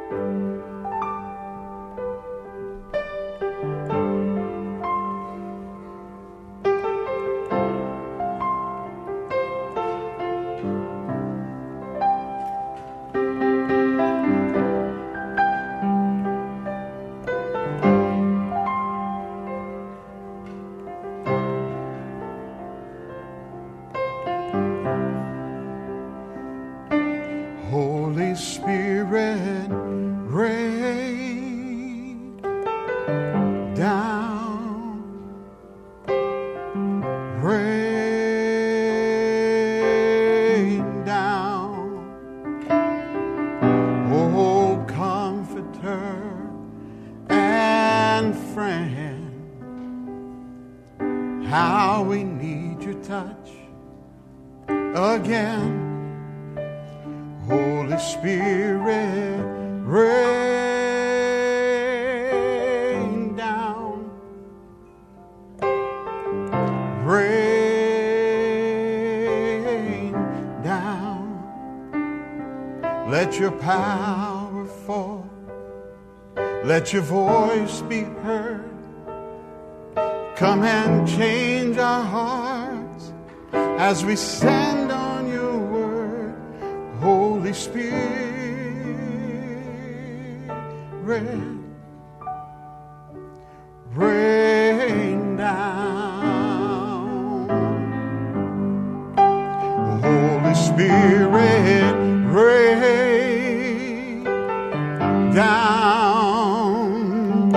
Holy Spirit, rain down, rain down. Oh, comforter and friend, how we need your touch again. Holy Spirit, rain down, rain down. Let your power fall, let your voice be heard. Come and change our hearts as we stand on your word. Holy Spirit, rain down. Holy Spirit, rain down,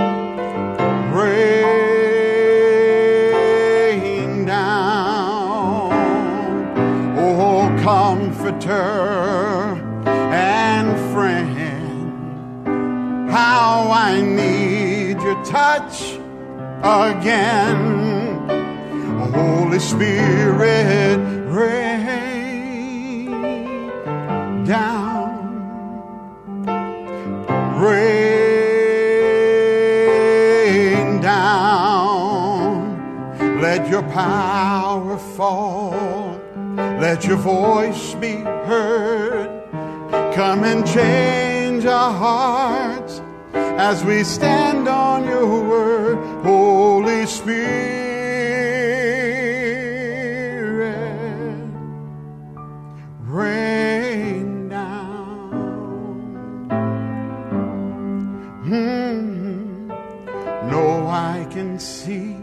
rain down. Oh, comforter and friend, how I need your touch again. Holy Spirit, rain down, rain down. Let your power fall, let your voice be heard. Come and change our hearts as we stand on your word. Holy Spirit, rain down. No eye can see,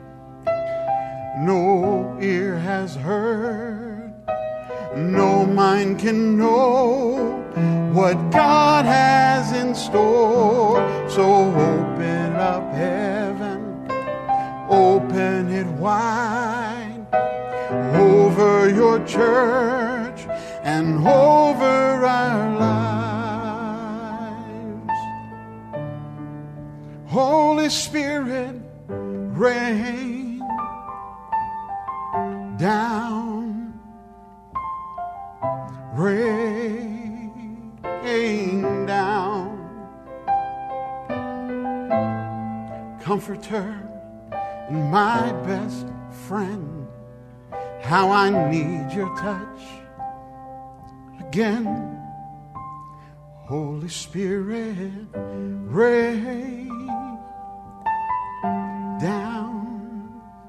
no ear has heard, no mind can know what God has in store. So open up heaven, open it wide over your church and over our lives. Holy Spirit, rain down, rain down. Comforter and my best friend, how I need your touch again. Holy Spirit, rain down,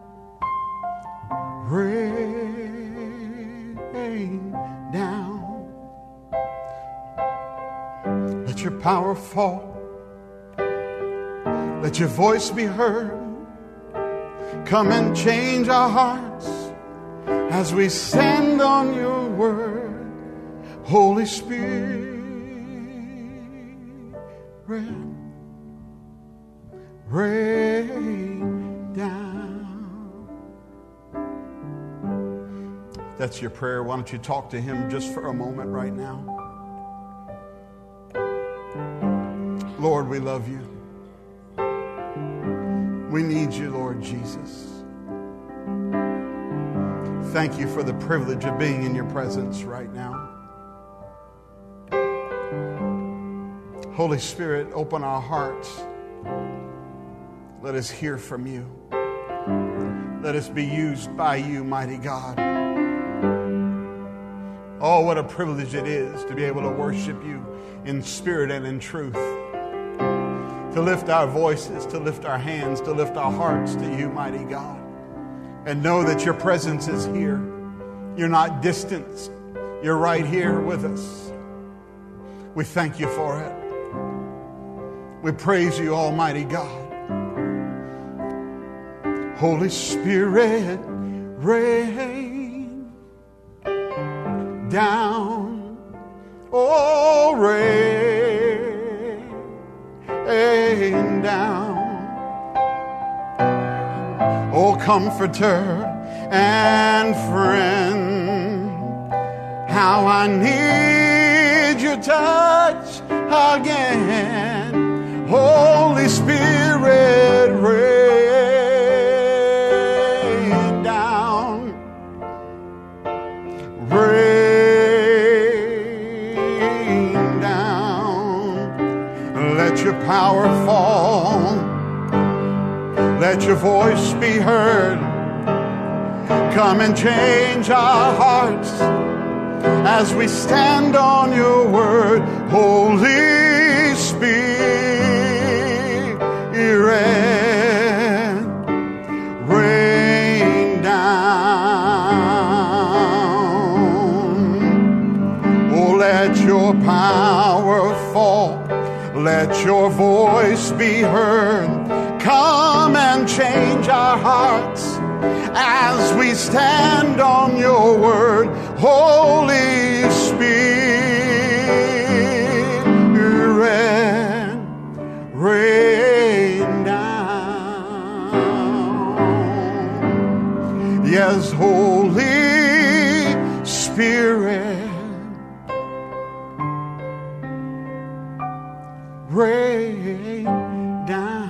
rain down. Let your power fall, let your voice be heard. Come and change our hearts as we stand on your word. Holy Spirit, rain down. If that's your prayer, why don't you talk to him just for a moment right now? Lord, we love you. We need you, Lord Jesus. Thank you for the privilege of being in your presence right now. Holy Spirit, open our hearts. Let us hear from you. Let us be used by you, mighty God. Oh, what a privilege it is to be able to worship you in spirit and in truth. To lift our voices, to lift our hands, to lift our hearts to you, mighty God. And know that your presence is here. You're not distant. You're right here with us. We thank you for it. We praise you, Almighty God. Holy Spirit, rain down. Oh, rain down. Oh, Comforter and friend, how I need your touch again. Holy Spirit, rain down. Rain down. Let your power fall. Let your voice be heard. Come and change our hearts as we stand on your word. Holy Spirit, rain down. Oh, let your power fall. Let your voice be heard. Come and change our hearts as we stand on your word. Holy Spirit, rain down. Yes, Holy Spirit, rain down.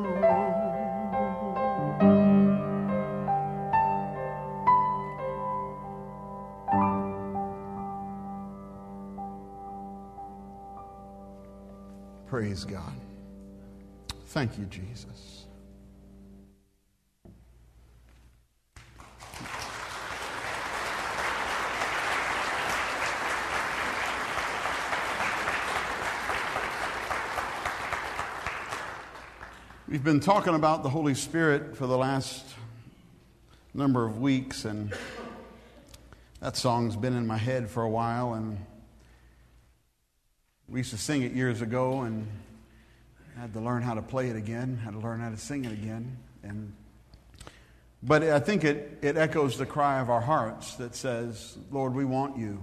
Praise God. Thank you, Jesus. We've been talking about the Holy Spirit for the last number of weeks, and that song's been in my head for a while, and we used to sing it years ago, and I had to learn how to play it again, had to learn how to sing it again. But I think it echoes the cry of our hearts that says, Lord, we want you.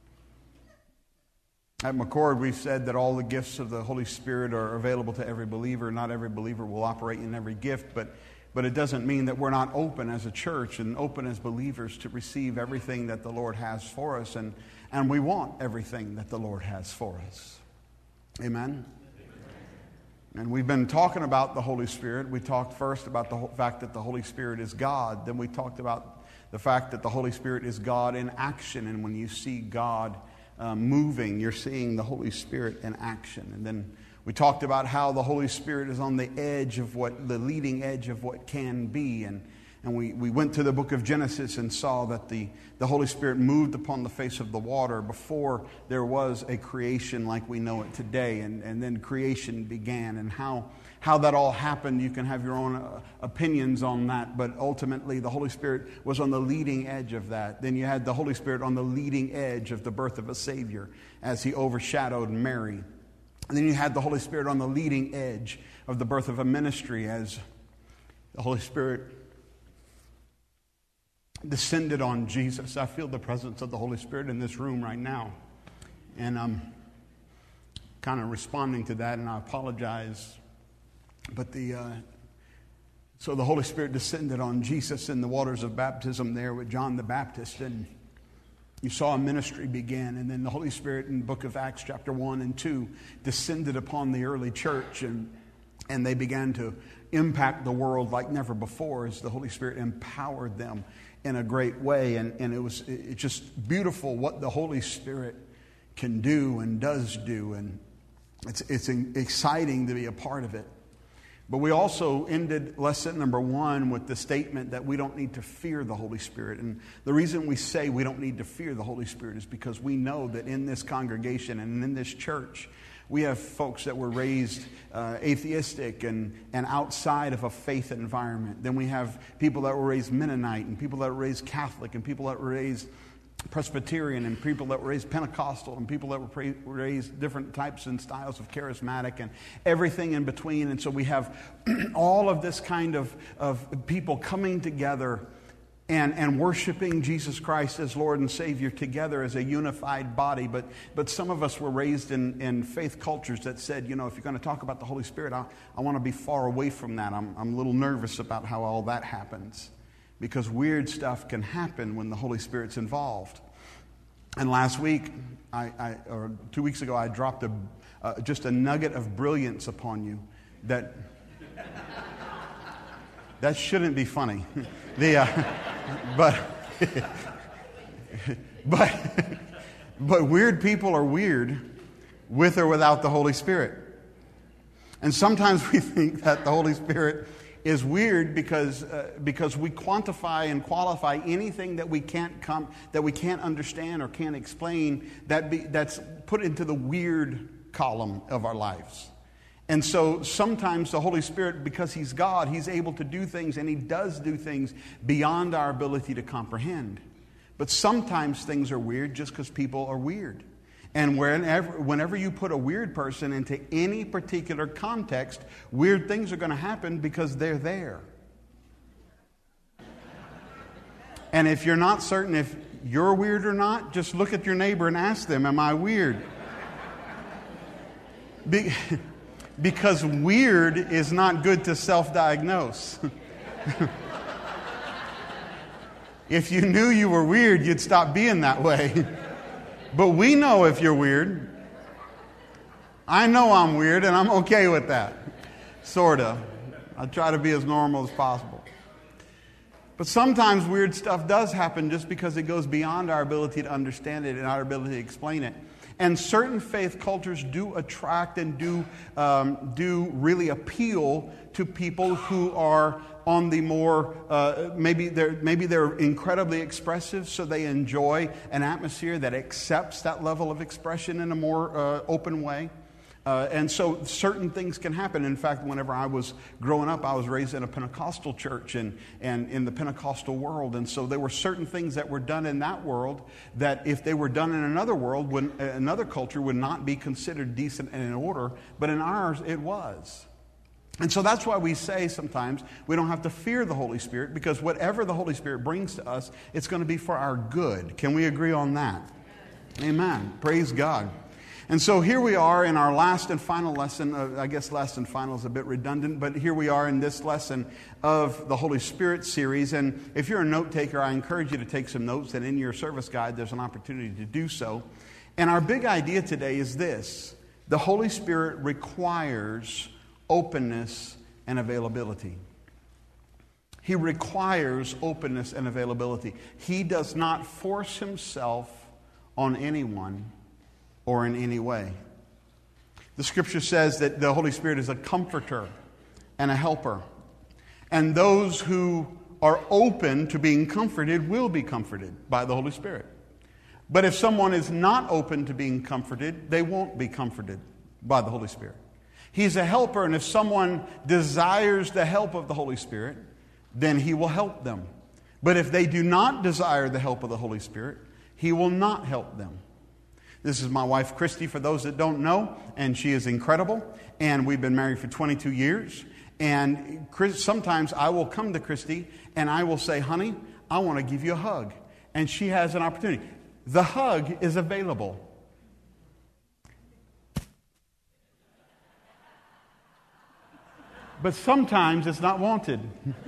At McCord, we've said that all the gifts of the Holy Spirit are available to every believer. Not every believer will operate in every gift, but it doesn't mean that we're not open as a church and open as believers to receive everything that the Lord has for us. And we want everything that the Lord has for us. Amen? And we've been talking about the Holy Spirit. We talked first about the fact that the Holy Spirit is God. Then we talked about the fact that the Holy Spirit is God in action. And when you see God moving, you're seeing the Holy Spirit in action. And then we talked about how the Holy Spirit is on the edge of the leading edge of what can be. And we went to the book of Genesis and saw that the Holy Spirit moved upon the face of the water before there was a creation like we know it today. And then creation began. And how that all happened, you can have your own opinions on that. But ultimately, the Holy Spirit was on the leading edge of that. Then you had the Holy Spirit on the leading edge of the birth of a Savior as he overshadowed Mary. And then you had the Holy Spirit on the leading edge of the birth of a ministry as the Holy Spirit descended on Jesus. I feel the presence of the Holy Spirit in this room right now. And I'm kind of responding to that, and I apologize. But so the Holy Spirit descended on Jesus in the waters of baptism there with John the Baptist, and you saw a ministry begin. And then the Holy Spirit in the book of Acts chapter 1 and 2 descended upon the early church, and they began to impact the world like never before as the Holy Spirit empowered them in a great way. And it's just beautiful what the Holy Spirit can do and does do, and it's exciting to be a part of it. But we also ended lesson number 1 with the statement that we don't need to fear the Holy Spirit. And the reason we say we don't need to fear the Holy Spirit is because we know that in this congregation and in this church, we have folks that were raised atheistic and outside of a faith environment. Then we have people that were raised Mennonite, and people that were raised Catholic, and people that were raised Presbyterian, and people that were raised Pentecostal, and people that were raised different types and styles of charismatic, and everything in between. And so we have all of this kind of people coming together and worshiping Jesus Christ as Lord and Savior together as a unified body. But some of us were raised in faith cultures that said, if you're going to talk about the Holy Spirit, I want to be far away from that. I'm a little nervous about how all that happens, because weird stuff can happen when the Holy Spirit's involved. And last week, or 2 weeks ago, I dropped just a nugget of brilliance upon you that shouldn't be funny. But weird people are weird with or without the Holy Spirit. And sometimes we think that the Holy Spirit is weird because we quantify and qualify anything that we can't understand or can't explain that's put into the weird column of our lives. And so sometimes the Holy Spirit, because He's God, He's able to do things, and He does do things beyond our ability to comprehend. But sometimes things are weird just because people are weird. And whenever you put a weird person into any particular context, weird things are going to happen because they're there. And if you're not certain if you're weird or not, just look at your neighbor and ask them, am I weird? Because weird is not good to self-diagnose. If you knew you were weird, you'd stop being that way. But we know if you're weird. I know I'm weird, and I'm okay with that. Sort of. I try to be as normal as possible. But sometimes weird stuff does happen just because it goes beyond our ability to understand it and our ability to explain it. And certain faith cultures do attract and do really appeal to people who are on the more maybe they're incredibly expressive, so they enjoy an atmosphere that accepts that level of expression in a more open way. And so certain things can happen. In fact, whenever I was growing up, I was raised in a Pentecostal church and in the Pentecostal world. And so there were certain things that were done in that world that if they were done in another world, another culture would not be considered decent and in order. But in ours, it was. And so that's why we say sometimes we don't have to fear the Holy Spirit, because whatever the Holy Spirit brings to us, it's going to be for our good. Can we agree on that? Amen. Praise God. And so here we are in our last and final lesson. I guess last and final is a bit redundant, but here we are in this lesson of the Holy Spirit series. And if you're a note taker, I encourage you to take some notes, and in your service guide there's an opportunity to do so. And our big idea today is this: the Holy Spirit requires openness and availability. He requires openness and availability. He does not force Himself on anyone or in any way. The Scripture says that the Holy Spirit is a comforter and a helper. And those who are open to being comforted will be comforted by the Holy Spirit. But if someone is not open to being comforted, they won't be comforted by the Holy Spirit. He's a helper, and if someone desires the help of the Holy Spirit, then He will help them. But if they do not desire the help of the Holy Spirit, He will not help them. This is my wife, Christy, for those that don't know, and she is incredible, and we've been married for 22 years. And sometimes I will come to Christy, and I will say, honey, I want to give you a hug. And she has an opportunity. The hug is available. But sometimes it's not wanted.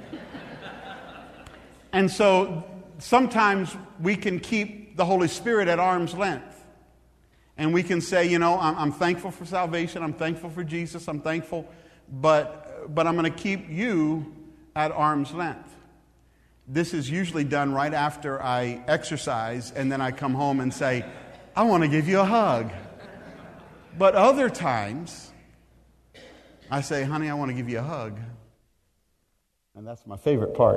And so sometimes we can keep the Holy Spirit at arm's length. And we can say, I'm thankful for salvation, I'm thankful for Jesus, I'm thankful, but I'm going to keep you at arm's length. This is usually done right after I exercise, and then I come home and say, I want to give you a hug. But other times, I say, honey, I want to give you a hug. And that's my favorite part.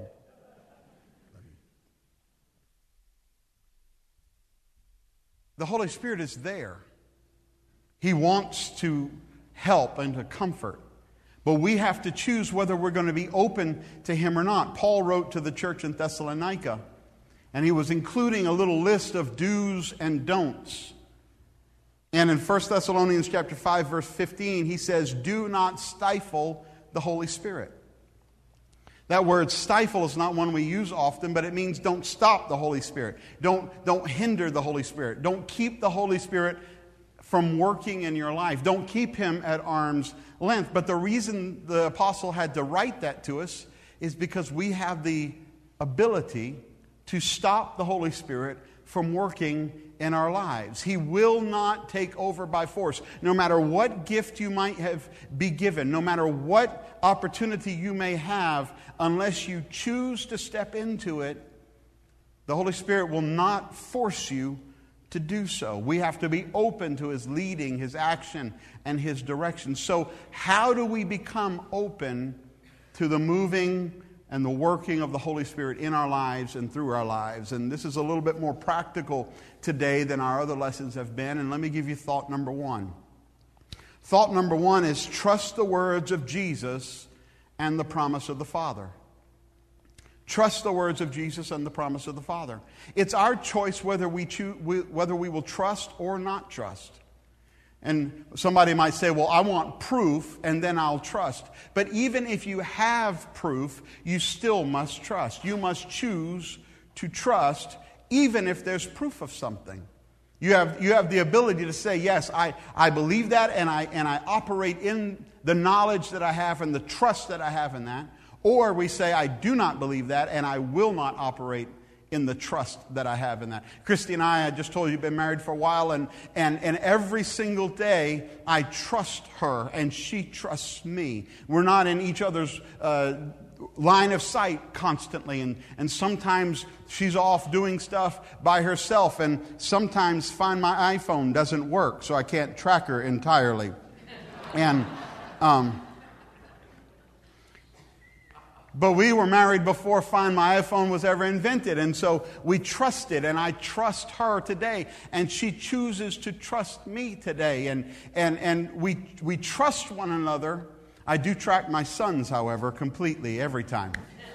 The Holy Spirit is there. He wants to help and to comfort. But we have to choose whether we're going to be open to Him or not. Paul wrote to the church in Thessalonica, and he was including a little list of do's and don'ts. And in 1 Thessalonians chapter 5, verse 15, he says, do not stifle the Holy Spirit. That word stifle is not one we use often, but it means don't stop the Holy Spirit. Don't hinder the Holy Spirit. Don't keep the Holy Spirit from working in your life. Don't keep Him at arm's length. But the reason the apostle had to write that to us is because we have the ability to stop the Holy Spirit from working in our lives. He will not take over by force. No matter what gift you might be given, no matter what opportunity you may have, unless you choose to step into it, the Holy Spirit will not force you to do so. We have to be open to His leading, His action, and His direction. So how do we become open to the moving and the working of the Holy Spirit in our lives and through our lives? And this is a little bit more practical today than our other lessons have been. And let me give you thought number one. Thought number one is trust the words of Jesus and the promise of the Father. Trust the words of Jesus and the promise of the Father. It's our choice whether we will trust or not trust. And somebody might say, well, I want proof and then I'll trust. But even if you have proof, you still must trust. You must choose to trust even if there's proof of something. You have the ability to say, yes, I believe that and I operate in the knowledge that I have and the trust that I have in that. Or we say, I do not believe that and I will not operate in the trust that I have in that. Christy and I just told you, been married for a while, and every single day I trust her and she trusts me. We're not in each other's line of sight constantly, and sometimes she's off doing stuff by herself, and sometimes Find My iPhone doesn't work, so I can't track her entirely. And but we were married before Find My iPhone was ever invented, and so we trusted, and I trust her today, and she chooses to trust me today, and we trust one another. I do track my sons, however, completely every time.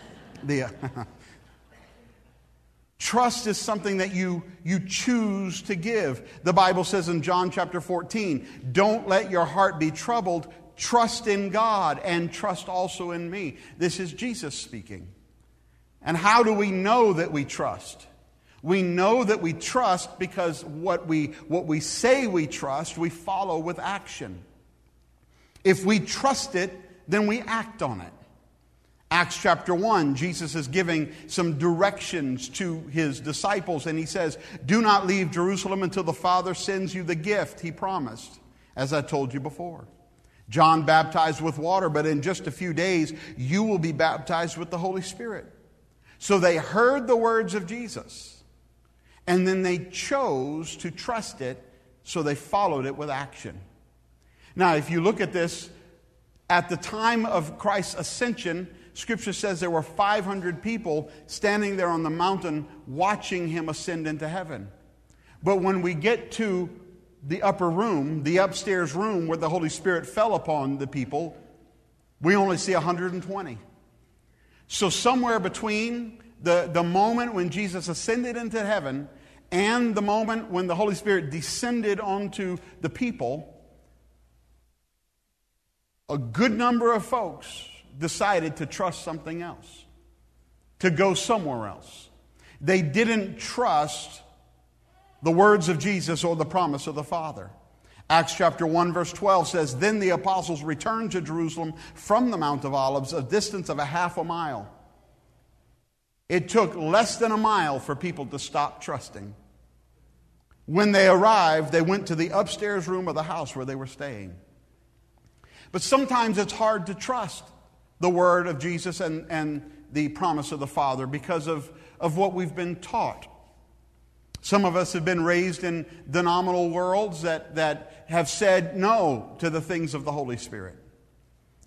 Trust is something that you choose to give. The Bible says in John chapter 14, don't let your heart be troubled. Trust in God and trust also in me. This is Jesus speaking. And how do we know that we trust? We know that we trust because what we say we trust, we follow with action. If we trust it, then we act on it. Acts chapter 1, Jesus is giving some directions to His disciples, and He says, do not leave Jerusalem until the Father sends you the gift He promised, as I told you before. John baptized with water, but in just a few days, you will be baptized with the Holy Spirit. So they heard the words of Jesus, and then they chose to trust it, so they followed it with action. Now, if you look at this, at the time of Christ's ascension, Scripture says there were 500 people standing there on the mountain watching Him ascend into heaven. But when we get to the upper room, the upstairs room where the Holy Spirit fell upon the people, we only see 120. So somewhere between the moment when Jesus ascended into heaven and the moment when the Holy Spirit descended onto the people, a good number of folks decided to trust something else, to go somewhere else. They didn't trust the words of Jesus or the promise of the Father. Acts chapter 1 verse 12 says, then the apostles returned to Jerusalem from the Mount of Olives, a distance of a half a mile. It took less than a mile for people to stop trusting. When they arrived, they went to the upstairs room of the house where they were staying. But sometimes it's hard to trust the word of Jesus and the promise of the Father because of what we've been taught. Some of us have been raised in denominational worlds that have said no to the things of the Holy Spirit.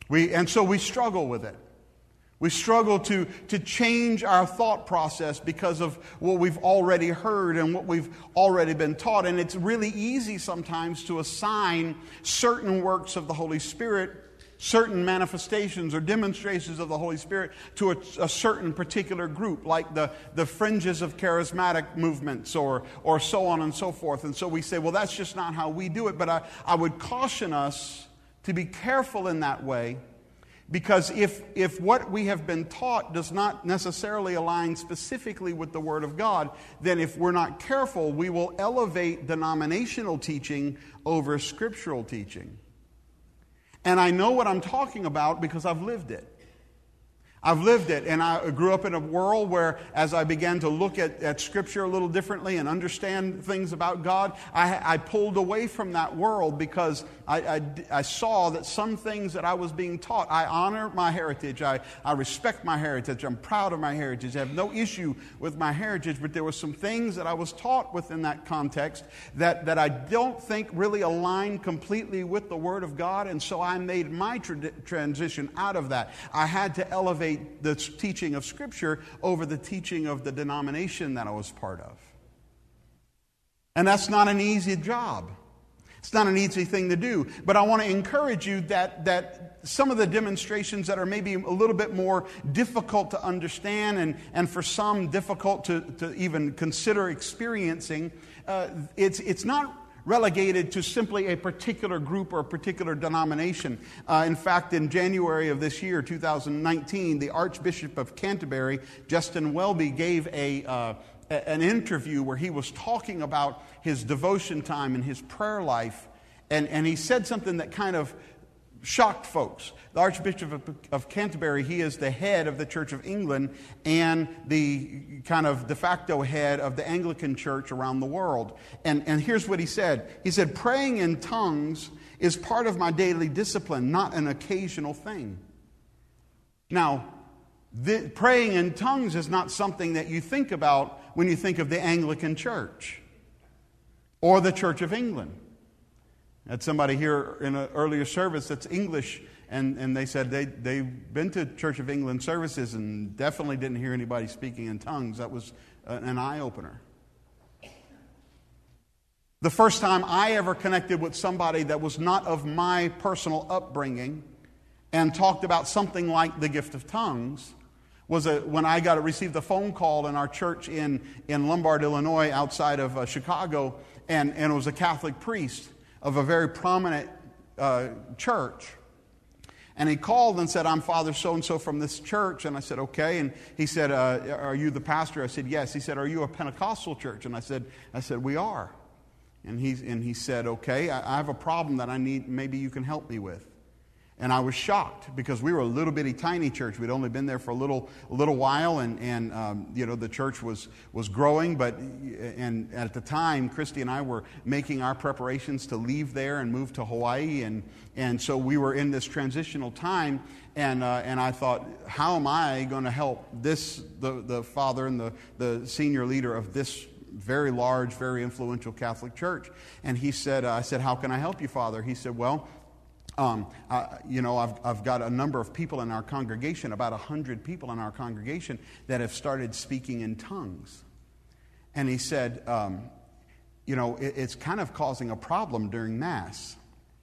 And so we struggle with it. We struggle to change our thought process because of what we've already heard and what we've already been taught. And it's really easy sometimes to assign certain works of the Holy Spirit, certain manifestations or demonstrations of the Holy Spirit to a certain particular group, like the fringes of charismatic movements or so on and so forth. And so we say, well, that's just not how we do it. But I would caution us to be careful in that way, because if what we have been taught does not necessarily align specifically with the Word of God, then if we're not careful, we will elevate denominational teaching over scriptural teaching. And I know what I'm talking about because I've lived it. I've lived it, and I grew up in a world where, as I began to look at Scripture a little differently and understand things about God, I pulled away from that world because I saw that some things that I was being taught, I honor my heritage, I respect my heritage, I'm proud of my heritage, I have no issue with my heritage, but there were some things that I was taught within that context that I don't think really aligned completely with the Word of God, and so I made my transition out of that. I had to elevate the teaching of Scripture over the teaching of the denomination that I was part of. And that's not an easy job. It's not an easy thing to do. But I want to encourage you that some of the demonstrations that are maybe a little bit more difficult to understand and for some difficult to even consider experiencing, it's not relegated to simply a particular group or a particular denomination. In fact, in January of this year, 2019, the Archbishop of Canterbury, Justin Welby, gave an interview where he was talking about his devotion time and his prayer life, and he said something that kind of shocked folks. The Archbishop of Canterbury, he is the head of the Church of England and the kind of de facto head of the Anglican Church around the world. And here's what he said. He said, "Praying in tongues is part of my daily discipline, not an occasional thing." Now, praying in tongues is not something that you think about when you think of the Anglican Church or the Church of England. I had somebody here in an earlier service that's English, and they said they've been to Church of England services and definitely didn't hear anybody speaking in tongues. That was an eye-opener. The first time I ever connected with somebody that was not of my personal upbringing and talked about something like the gift of tongues was when I received a phone call in our church in Lombard, Illinois, outside of Chicago, and it was a Catholic priest of a very prominent church. And he called and said, "I'm Father so-and-so from this church." And I said, "Okay." And he said, "Are you the pastor?" I said, "Yes." He said, "Are you a Pentecostal church?" And I said, "We are." And he said, "Okay, I have a problem that I need, maybe you can help me with." And I was shocked because we were a little bitty tiny church. We'd only been there for a little while, and the church was growing. And at the time, Christy and I were making our preparations to leave there and move to Hawaii, and so we were in this transitional time. And I thought, how am I going to help the father and the senior leader of this very large, very influential Catholic church? And he said, I said, "How can I help you, Father?" He said, "Well, I've got a number of people in our congregation, about 100 people in our congregation that have started speaking in tongues." And he said, it's kind of causing a problem during Mass.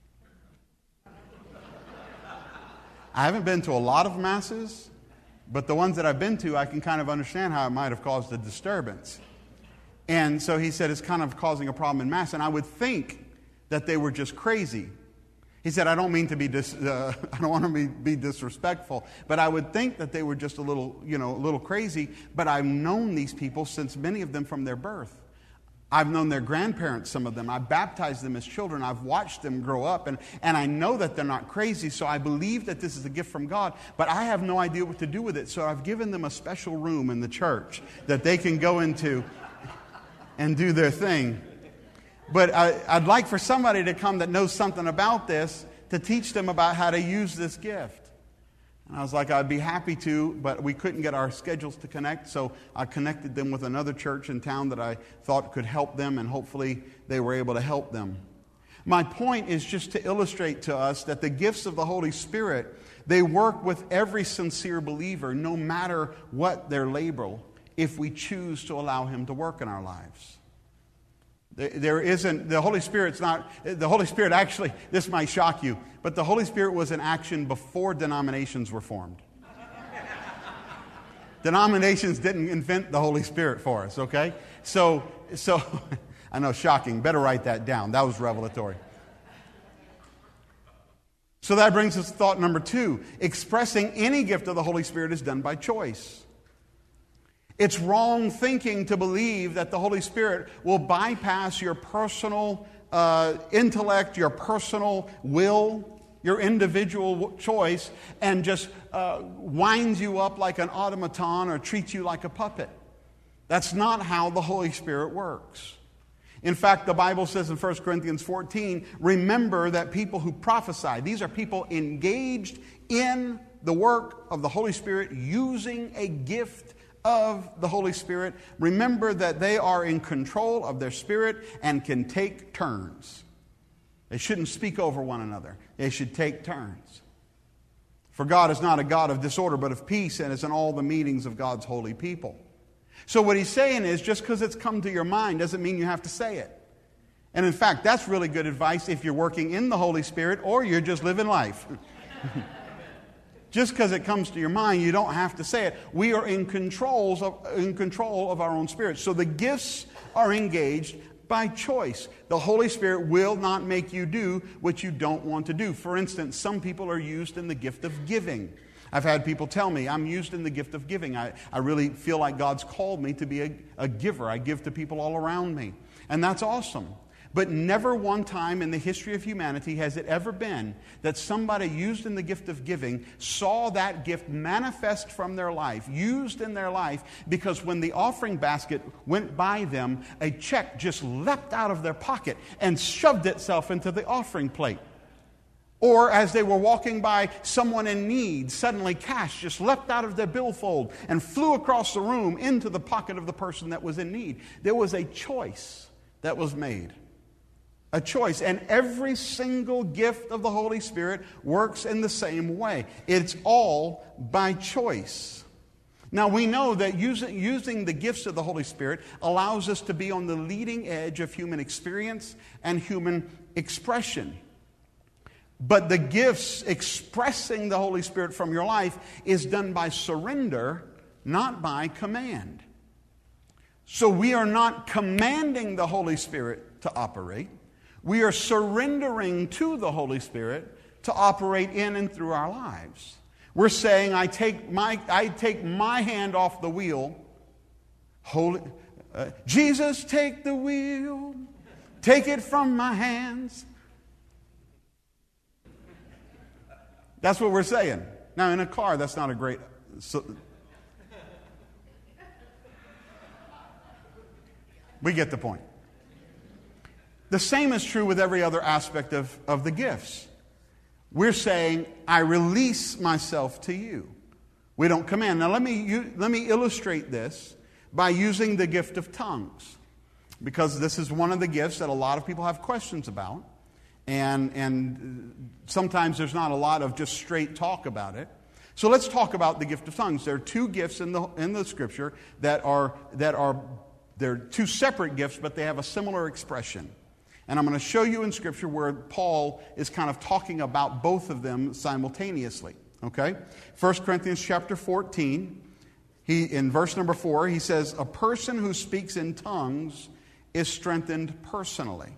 I haven't been to a lot of Masses, but the ones that I've been to, I can kind of understand how it might have caused a disturbance. And so he said, it's kind of causing a problem in Mass. And I would think that they were just crazy. He said, I don't mean to be I don't want to be disrespectful, but I would think that they were just a little crazy. But I've known these people since many of them from their birth. I've known their grandparents, some of them. I've baptized them as children. I've watched them grow up, and I know that they're not crazy, so I believe that this is a gift from God, but I have no idea what to do with it. So I've given them a special room in the church that they can go into and do their thing. But I'd like for somebody to come that knows something about this to teach them about how to use this gift. And I was like, I'd be happy to, but we couldn't get our schedules to connect, so I connected them with another church in town that I thought could help them, and hopefully they were able to help them. My point is just to illustrate to us that the gifts of the Holy Spirit, they work with every sincere believer, no matter what their label, if we choose to allow Him to work in our lives. There isn't, the Holy Spirit's not, the Holy Spirit actually, this might shock you, but the Holy Spirit was in action before denominations were formed. Denominations didn't invent the Holy Spirit for us, okay? So I know, shocking. Better write that down. That was revelatory. So that brings us to thought number 2. Expressing any gift of the Holy Spirit is done by choice. It's wrong thinking to believe that the Holy Spirit will bypass your personal intellect, your personal will, your individual choice, and just winds you up like an automaton or treats you like a puppet. That's not how the Holy Spirit works. In fact, the Bible says in 1 Corinthians 14, remember that people who prophesy, these are people engaged in the work of the Holy Spirit, using a gift of the Holy Spirit. Remember that they are in control of their spirit and can take turns. They shouldn't speak over one another. They should take turns. For God is not a God of disorder, but of peace, and is in all the meetings of God's holy people. So what he's saying is, just because it's come to your mind doesn't mean you have to say it. And in fact, that's really good advice if you're working in the Holy Spirit or you're just living life. Just because it comes to your mind, you don't have to say it. We are in control of our own spirit. So the gifts are engaged by choice. The Holy Spirit will not make you do what you don't want to do. For instance, some people are used in the gift of giving. I've had people tell me, I'm used in the gift of giving. I really feel like God's called me to be a giver. I give to people all around me. And that's awesome. But never one time in the history of humanity has it ever been that somebody used in the gift of giving saw that gift manifest from their life, used in their life, because when the offering basket went by them, a check just leapt out of their pocket and shoved itself into the offering plate. Or as they were walking by someone in need, suddenly cash just leapt out of their billfold and flew across the room into the pocket of the person that was in need. There was a choice that was made. A choice. And every single gift of the Holy Spirit works in the same way. It's all by choice. Now we know that using the gifts of the Holy Spirit allows us to be on the leading edge of human experience and human expression. But the gifts expressing the Holy Spirit from your life is done by surrender, not by command. So we are not commanding the Holy Spirit to operate. We are surrendering to the Holy Spirit to operate in and through our lives. We're saying, I take my hand off the wheel. Jesus, take the wheel. Take it from my hands. That's what we're saying. Now, in a car, that's not a great... we get the point. The same is true with every other aspect of the gifts. We're saying, I release myself to you. We don't command. Now, let me illustrate this by using the gift of tongues, because this is one of the gifts that a lot of people have questions about. And sometimes there's not a lot of just straight talk about it. So let's talk about the gift of tongues. There are two gifts in the Scripture they're two separate gifts, but they have a similar expression. And I'm going to show you in Scripture where Paul is kind of talking about both of them simultaneously. Okay? 1 Corinthians chapter 14, in verse number 4, he says, a person who speaks in tongues is strengthened personally.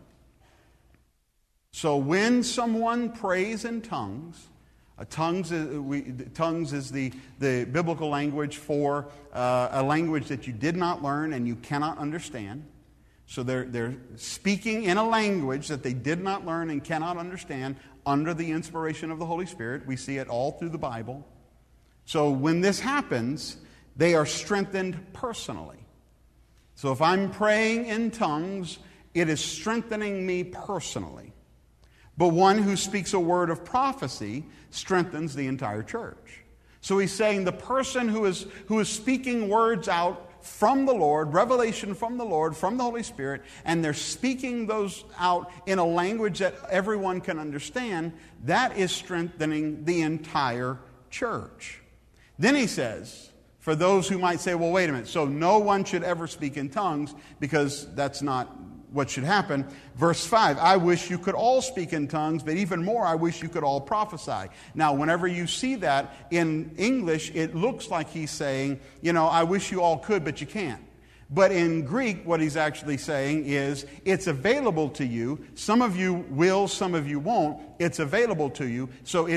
So when someone prays in tongues, tongues is the biblical language for a language that you did not learn and you cannot understand. So they're speaking in a language that they did not learn and cannot understand under the inspiration of the Holy Spirit. We see it all through the Bible. So when this happens, they are strengthened personally. So if I'm praying in tongues, it is strengthening me personally. But one who speaks a word of prophecy strengthens the entire church. So he's saying the person who is speaking words out from the Lord, revelation from the Lord, from the Holy Spirit, and they're speaking those out in a language that everyone can understand, that is strengthening the entire church. Then he says, for those who might say, well, wait a minute, so no one should ever speak in tongues because that's not what should happen. Verse 5, I wish you could all speak in tongues, but even more, I wish you could all prophesy. Now, whenever you see that in English, it looks like he's saying, I wish you all could, but you can't. But in Greek, what he's actually saying is, it's available to you. Some of you will, some of you won't. It's available to you. So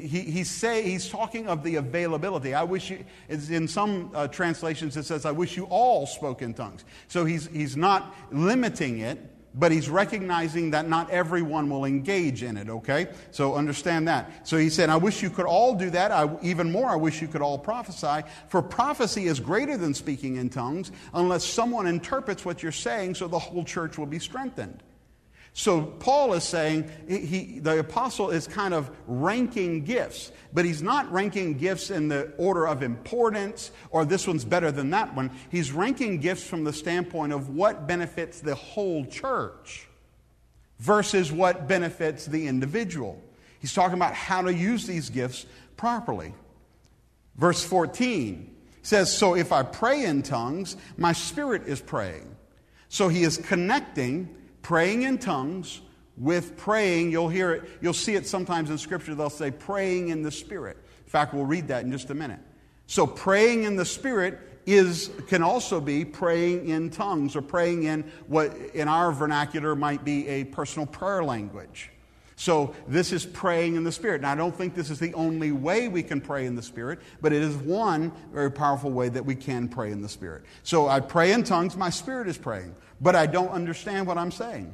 he's talking of the availability. I wish you, in some translations it says, I wish you all spoke in tongues. So he's not limiting it, but he's recognizing that not everyone will engage in it, okay? So understand that. So he said, I wish you could all do that. Even more, I wish you could all prophesy. For prophecy is greater than speaking in tongues unless someone interprets what you're saying so the whole church will be strengthened. So Paul is saying, the apostle is kind of ranking gifts, but he's not ranking gifts in the order of importance or this one's better than that one. He's ranking gifts from the standpoint of what benefits the whole church versus what benefits the individual. He's talking about how to use these gifts properly. Verse 14 says, so if I pray in tongues, my spirit is praying. So he is connecting praying in tongues with praying. You'll hear it. You'll see it sometimes in Scripture. They'll say praying in the Spirit. In fact, we'll read that in just a minute. So praying in the Spirit can also be praying in tongues or praying in what in our vernacular might be a personal prayer language. So this is praying in the Spirit. Now, I don't think this is the only way we can pray in the Spirit, but it is one very powerful way that we can pray in the Spirit. So I pray in tongues, my spirit is praying, but I don't understand what I'm saying.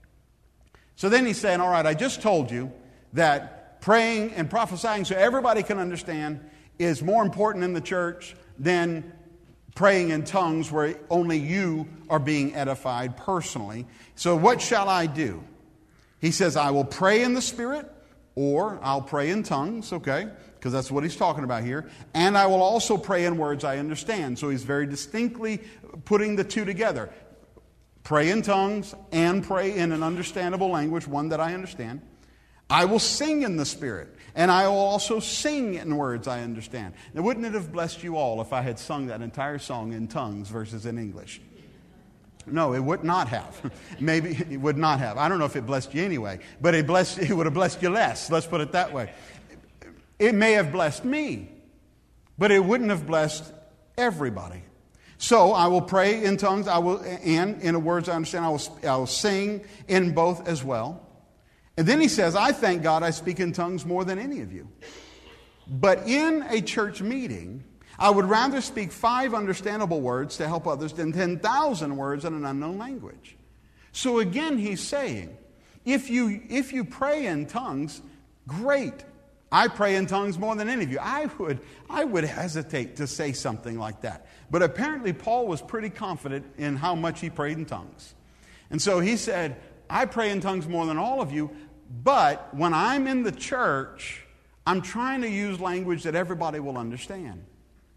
So then he's saying, all right, I just told you that praying and prophesying so everybody can understand is more important in the church than praying in tongues where only you are being edified personally. So what shall I do? He says, I will pray in the Spirit, or I'll pray in tongues, okay, because that's what he's talking about here. And I will also pray in words I understand. So he's very distinctly putting the two together. Pray in tongues and pray in an understandable language, one that I understand. I will sing in the Spirit, and I will also sing in words I understand. Now, wouldn't it have blessed you all if I had sung that entire song in tongues versus in English? No, it would not have. Maybe it would not have. I don't know if it blessed you anyway, but it would have blessed you less. Let's put it that way. It may have blessed me, but it wouldn't have blessed everybody. So I will pray in tongues. And in words I understand. I will sing in both as well. And then he says, I thank God I speak in tongues more than any of you. But in a church meeting, I would rather speak 5 understandable words to help others than 10,000 words in an unknown language. So again, he's saying, if you pray in tongues, great. I pray in tongues more than any of you. I would hesitate to say something like that. But apparently Paul was pretty confident in how much he prayed in tongues. And so he said, I pray in tongues more than all of you, but when I'm in the church, I'm trying to use language that everybody will understand.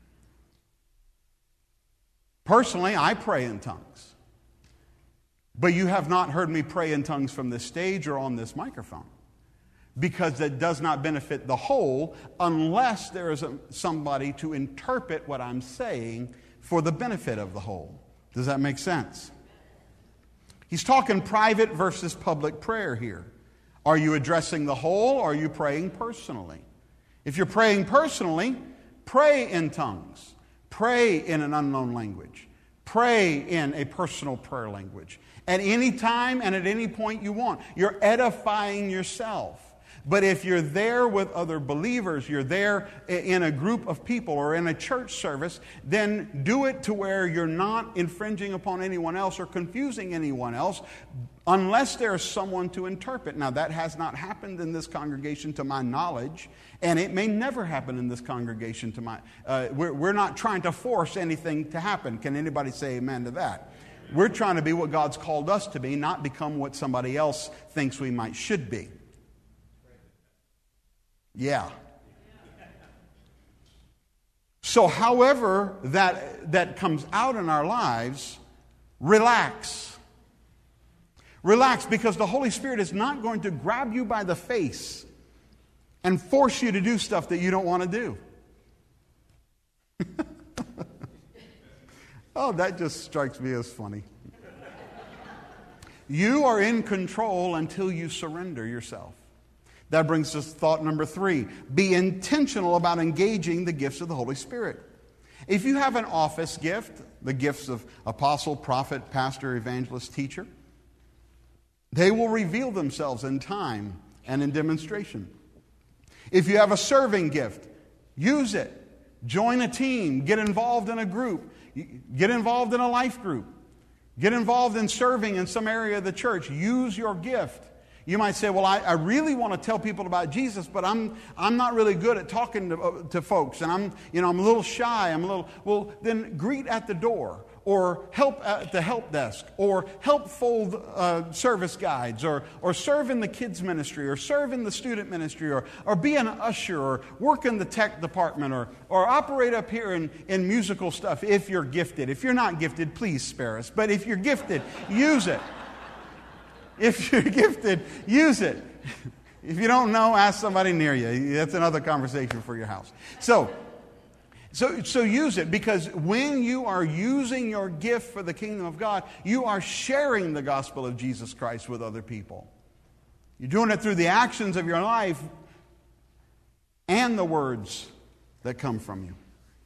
Personally, I pray in tongues. But you have not heard me pray in tongues from this stage or on this microphone. Because that does not benefit the whole unless there is somebody to interpret what I'm saying for the benefit of the whole. Does that make sense? He's talking private versus public prayer here. Are you addressing the whole or are you praying personally? If you're praying personally, pray in tongues. Pray in an unknown language. Pray in a personal prayer language. At any time and at any point you want. You're edifying yourself. But if you're there with other believers, you're there in a group of people or in a church service, then do it to where you're not infringing upon anyone else or confusing anyone else unless there's someone to interpret. Now, that has not happened in this congregation to my knowledge, and it may never happen in this congregation to my... We're not trying to force anything to happen. Can anybody say amen to that? We're trying to be what God's called us to be, not become what somebody else thinks we should be. Yeah. So however that comes out in our lives, relax. Relax, because the Holy Spirit is not going to grab you by the face and force you to do stuff that you don't want to do. Oh, that just strikes me as funny. You are in control until you surrender yourself. That brings us to thought number 3. Be intentional about engaging the gifts of the Holy Spirit. If you have an office gift, the gifts of apostle, prophet, pastor, evangelist, teacher, they will reveal themselves in time and in demonstration. If you have a serving gift, use it. Join a team. Get involved in a group. Get involved in a life group. Get involved in serving in some area of the church. Use your gift. You might say, well, I really want to tell people about Jesus, but I'm not really good at talking to folks, and I'm a little shy. Well, then greet at the door, or help at the help desk, or help fold service guides, or serve in the kids ministry, or serve in the student ministry, or be an usher, or work in the tech department, or operate up here in musical stuff if you're gifted. If you're not gifted, please spare us. But if you're gifted, use it. If you're gifted, use it. If you don't know, ask somebody near you. That's another conversation for your house. So use it, because when you are using your gift for the kingdom of God, you are sharing the gospel of Jesus Christ with other people. You're doing it through the actions of your life and the words that come from you.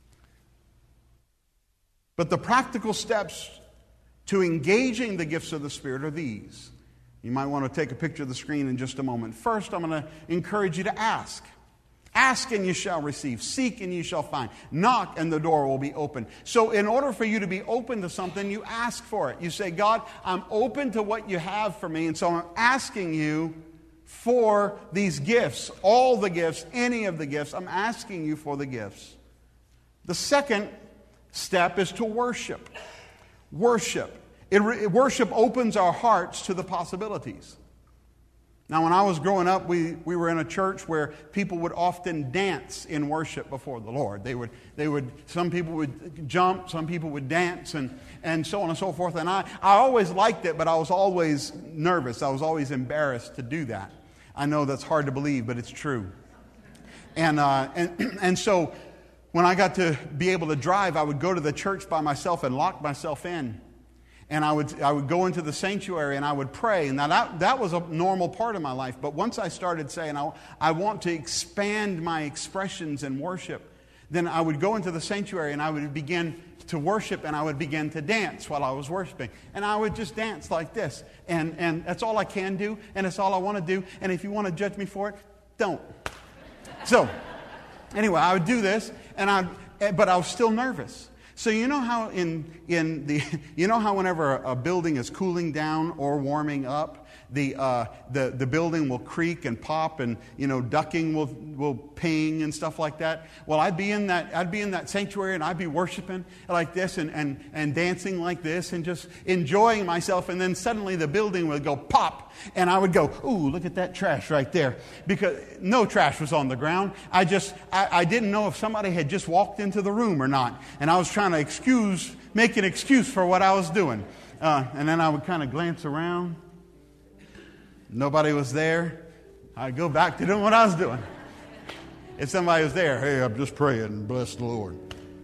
But the practical steps to engaging the gifts of the Spirit are these. You might want to take a picture of the screen in just a moment. First, I'm going to encourage you to ask. Ask and you shall receive. Seek and you shall find. Knock and the door will be open. So in order for you to be open to something, you ask for it. You say, God, I'm open to what you have for me, and so I'm asking you for these gifts. All the gifts, any of the gifts, I'm asking you for the gifts. The second step is to worship. Worship. Worship opens our hearts to the possibilities. Now, when I was growing up, we were in a church where people would often dance in worship before the Lord. They would. Some people would jump, some people would dance, and so on and so forth. And I always liked it, but I was always nervous. I was always embarrassed to do that. I know that's hard to believe, but it's true. And so when I got to be able to drive, I would go to the church by myself and lock myself in. And I would go into the sanctuary and I would pray. And that was a normal part of my life. But once I started saying, I want to expand my expressions in worship, then I would go into the sanctuary and I would begin to worship, and I would begin to dance while I was worshiping. And I would just dance like this. And that's all I can do, and it's all I want to do. And if you want to judge me for it, don't. So, anyway, I would do this, but I was still nervous. So you know how whenever a building is cooling down or warming up, the building will creak and pop, and ducking will ping and stuff like that. Well, I'd be in that sanctuary, and I'd be worshiping like this and dancing like this and just enjoying myself, and then suddenly the building would go pop, and I would go, ooh, look at that trash right there, because no trash was on the ground. I didn't know if somebody had just walked into the room or not, and I was trying to make an excuse for what I was doing, and then I would kind of glance around. Nobody was there. I'd go back to doing what I was doing. If somebody was there, hey, I'm just praying and bless the Lord.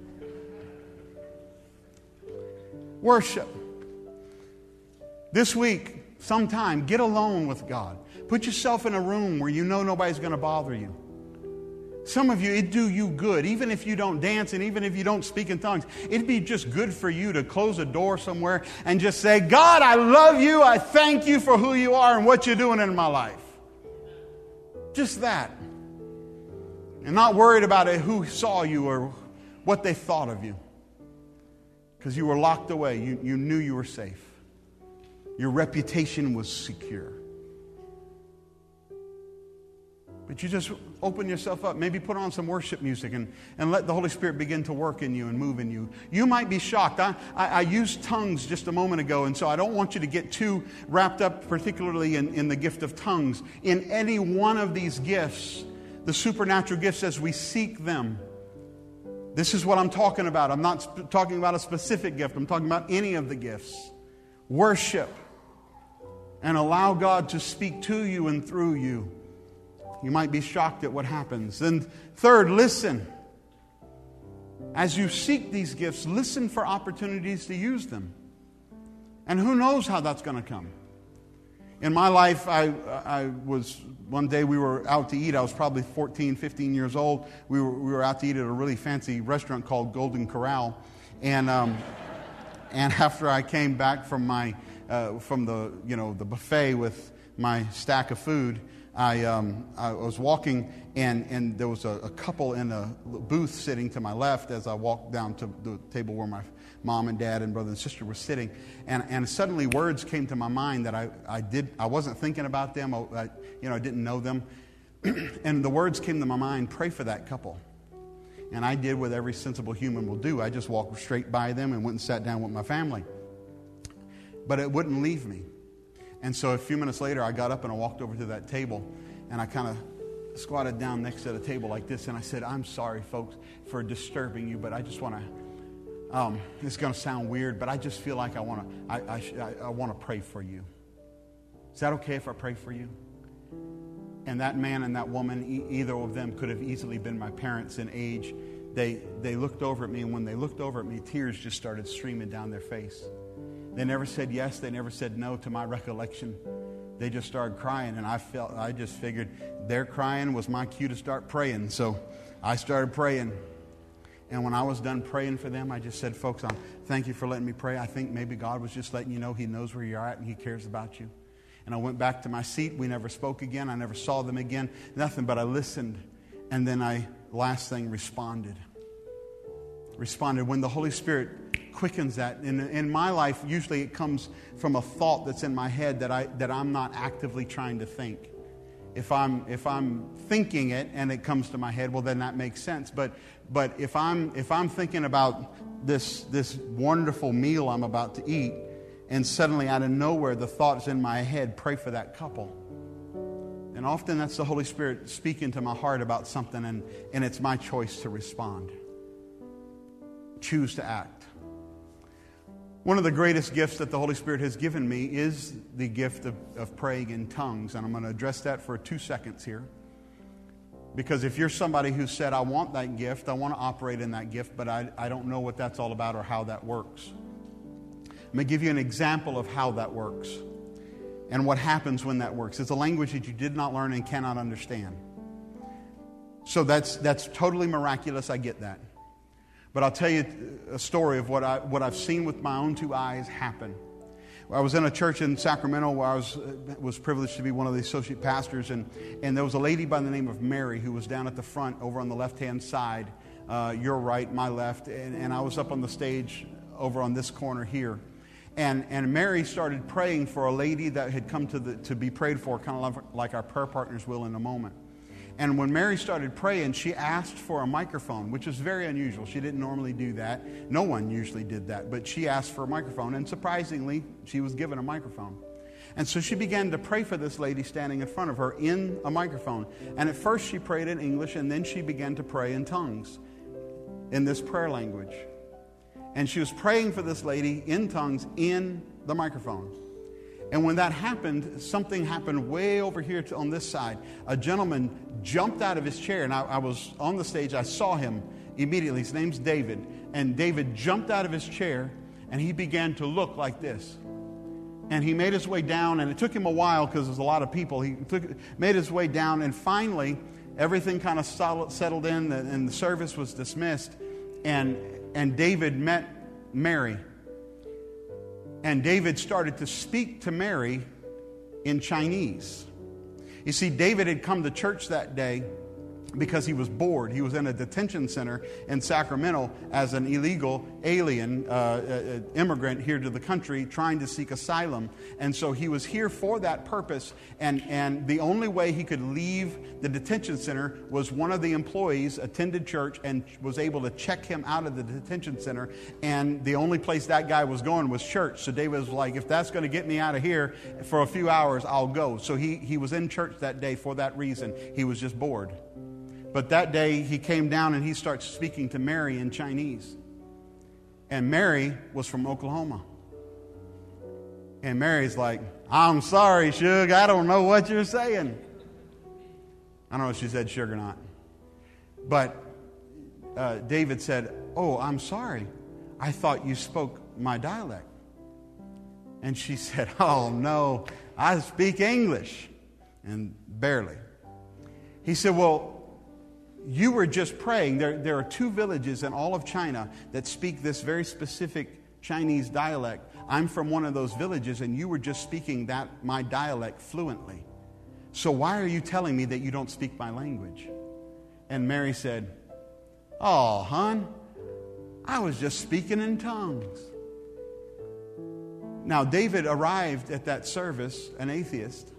Worship. This week, sometime, get alone with God. Put yourself in a room where you know nobody's going to bother you. Some of you, it'd do you good. Even if you don't dance and even if you don't speak in tongues, it'd be just good for you to close a door somewhere and just say, God, I love you. I thank you for who you are and what you're doing in my life. Just that. And not worried about it, who saw you or what they thought of you. Because you were locked away. You knew you were safe. Your reputation was secure. But you just open yourself up. Maybe put on some worship music and let the Holy Spirit begin to work in you and move in you. You might be shocked. I used tongues just a moment ago, and so I don't want you to get too wrapped up, particularly in the gift of tongues. In any one of these gifts, the supernatural gifts, as we seek them, This is what I'm talking about. I'm not talking about a specific gift. I'm talking about any of the gifts. Worship and allow God to speak to you and through you. You might be shocked at what happens. And third, listen. As you seek these gifts, listen for opportunities to use them. And who knows how that's going to come. In my life, one day we were out to eat. I was probably 14, 15 years old. We were out to eat at a really fancy restaurant called Golden Corral. And after I came back from the buffet with my stack of food, I was walking, and there was a couple in a booth sitting to my left as I walked down to the table where my mom and dad and brother and sister were sitting. And suddenly words came to my mind that I wasn't thinking about them. I didn't know them. And the words came to my mind, pray for that couple. And I did what every sensible human will do. I just walked straight by them and went and sat down with my family. But it wouldn't leave me. And so a few minutes later, I got up and I walked over to that table, and I kind of squatted down next to the table like this, and I said, I'm sorry, folks, for disturbing you, but I just want to, it's going to sound weird, but I just feel like I want to pray for you. Is that okay if I pray for you? And that man and that woman, either of them could have easily been my parents in age. They looked over at me, and when they looked over at me, tears just started streaming down their face. They never said yes. They never said no to my recollection. They just started crying, and I just figured their crying was my cue to start praying. So I started praying. And when I was done praying for them, I just said, folks, thank you for letting me pray. I think maybe God was just letting you know He knows where you're at and He cares about you. And I went back to my seat. We never spoke again. I never saw them again. Nothing, but I listened. And then last thing, responded. When the Holy Spirit quickens that. In my life, usually it comes from a thought that's in my head that I'm not actively trying to think. If I'm thinking it and it comes to my head, well, then that makes sense. But if I'm thinking about this wonderful meal I'm about to eat, and suddenly out of nowhere the thought is in my head, pray for that couple. And often that's the Holy Spirit speaking to my heart about something, and it's my choice to respond. Choose to act. One of the greatest gifts that the Holy Spirit has given me is the gift of praying in tongues. And I'm going to address that for 2 seconds here. Because if you're somebody who said, I want that gift, I want to operate in that gift, but I don't know what that's all about or how that works. I'm going to give you an example of how that works and what happens when that works. It's a language that you did not learn and cannot understand. So that's totally miraculous. I get that. But I'll tell you a story of what I've seen with my own 2 eyes happen. I was in a church in Sacramento where I was privileged to be one of the associate pastors, and there was a lady by the name of Mary who was down at the front over on the left-hand side, your right, my left, and I was up on the stage over on this corner here. And Mary started praying for a lady that had come to be prayed for, kind of like our prayer partners will in a moment. And when Mary started praying, she asked for a microphone, which is very unusual. She didn't normally do that. No one usually did that. But she asked for a microphone, and surprisingly, she was given a microphone. And so she began to pray for this lady standing in front of her in a microphone. And at first she prayed in English, and then she began to pray in tongues in this prayer language. And she was praying for this lady in tongues in the microphone. And when that happened, something happened way over here on this side. A gentleman jumped out of his chair, and I was on the stage. I saw him immediately. His name's David. And David jumped out of his chair, and he began to look like this. And he made his way down, and it took him a while because there's a lot of people. He made his way down, and finally, everything kind of settled in, and the service was dismissed. And David met Mary. And David started to speak to Mary in Chinese. You see, David had come to church that day because he was bored. He was in a detention center in Sacramento as an illegal alien immigrant here to the country trying to seek asylum. And so he was here for that purpose. And the only way he could leave the detention center was one of the employees attended church and was able to check him out of the detention center. And the only place that guy was going was church. So David was like, if that's going to get me out of here for a few hours, I'll go. So he was in church that day for that reason. He was just bored. But that day he came down and he starts speaking to Mary in Chinese. And Mary was from Oklahoma. And Mary's like, I'm sorry, Suge, I don't know what you're saying. I don't know if she said Suge or not. But David said, oh, I'm sorry. I thought you spoke my dialect. And she said, oh, no, I speak English. And barely. He said, well, you were just praying. There are 2 villages in all of China that speak this very specific Chinese dialect. I'm from one of those villages, and you were just speaking my dialect fluently. So why are you telling me that you don't speak my language? And Mary said, oh, hon, I was just speaking in tongues. Now, David arrived at that service, an atheist.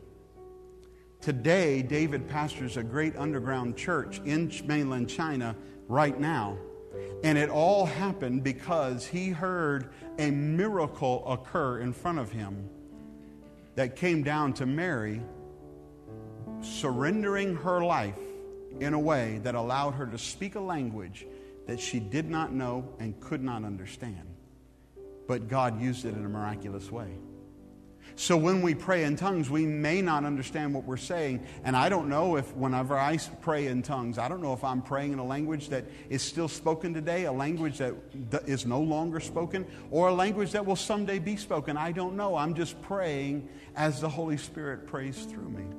Today, David pastors a great underground church in mainland China right now. And it all happened because he heard a miracle occur in front of him that came down to Mary surrendering her life in a way that allowed her to speak a language that she did not know and could not understand. But God used it in a miraculous way. So when we pray in tongues, we may not understand what we're saying. And I don't know if whenever I pray in tongues, I don't know if I'm praying in a language that is still spoken today, a language that is no longer spoken, or a language that will someday be spoken. I don't know. I'm just praying as the Holy Spirit prays through me.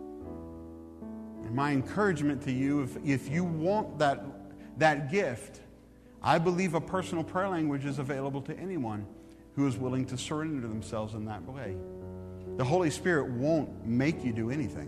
And my encouragement to you, if you want that gift, I believe a personal prayer language is available to anyone who is willing to surrender themselves in that way. The Holy Spirit won't make you do anything.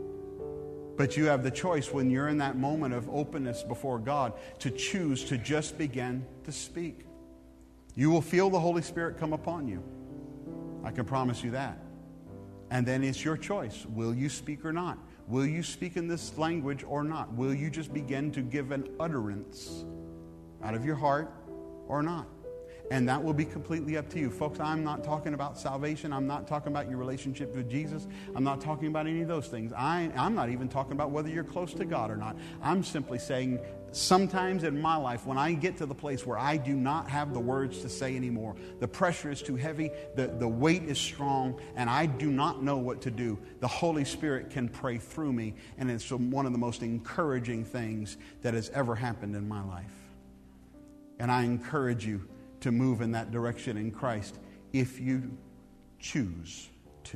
But you have the choice when you're in that moment of openness before God to choose to just begin to speak. You will feel the Holy Spirit come upon you. I can promise you that. And then it's your choice. Will you speak or not? Will you speak in this language or not? Will you just begin to give an utterance out of your heart or not? And that will be completely up to you. Folks, I'm not talking about salvation. I'm not talking about your relationship with Jesus. I'm not talking about any of those things. I'm not even talking about whether you're close to God or not. I'm simply saying sometimes in my life when I get to the place where I do not have the words to say anymore, the pressure is too heavy, the weight is strong, and I do not know what to do, the Holy Spirit can pray through me, and it's one of the most encouraging things that has ever happened in my life. And I encourage you to move in that direction in Christ if you choose to.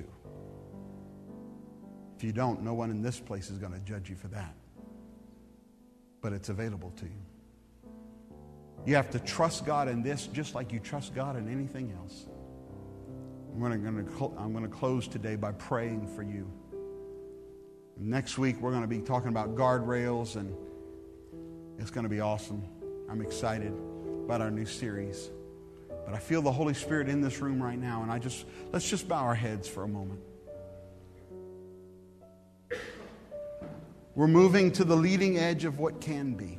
If you don't, no one in this place is going to judge you for that. But it's available to you. You have to trust God in this just like you trust God in anything else. I'm going to close today by praying for you. Next week we're going to be talking about guardrails, and it's going to be awesome. I'm excited about our new series. But I feel the Holy Spirit in this room right now, and let's just bow our heads for a moment. We're moving to the leading edge of what can be.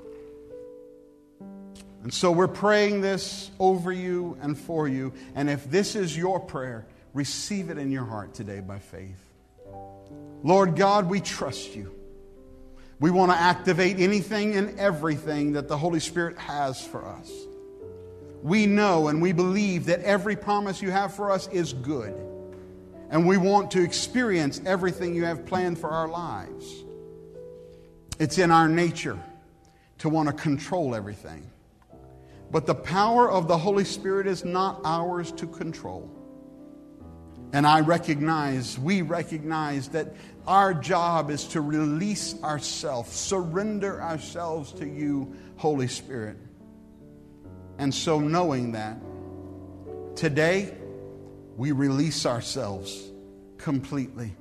And so we're praying this over you and for you. And if this is your prayer, receive it in your heart today by faith. Lord God, we trust you. We want to activate anything and everything that the Holy Spirit has for us. We know and we believe that every promise you have for us is good. And we want to experience everything you have planned for our lives. It's in our nature to want to control everything. But the power of the Holy Spirit is not ours to control. And we recognize that our job is to release ourselves, surrender ourselves to you, Holy Spirit. And so knowing that, today we release ourselves completely.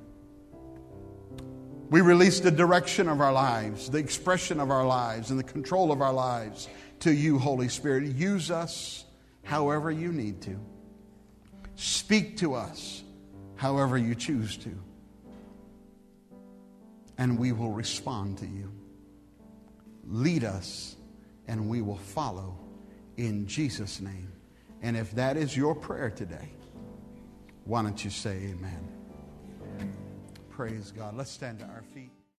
We release the direction of our lives, the expression of our lives, and the control of our lives to you, Holy Spirit. Use us however you need to. Speak to us however you choose to. And we will respond to you. Lead us and we will follow in Jesus' name. And if that is your prayer today, why don't you say amen? Praise God. Let's stand to our feet.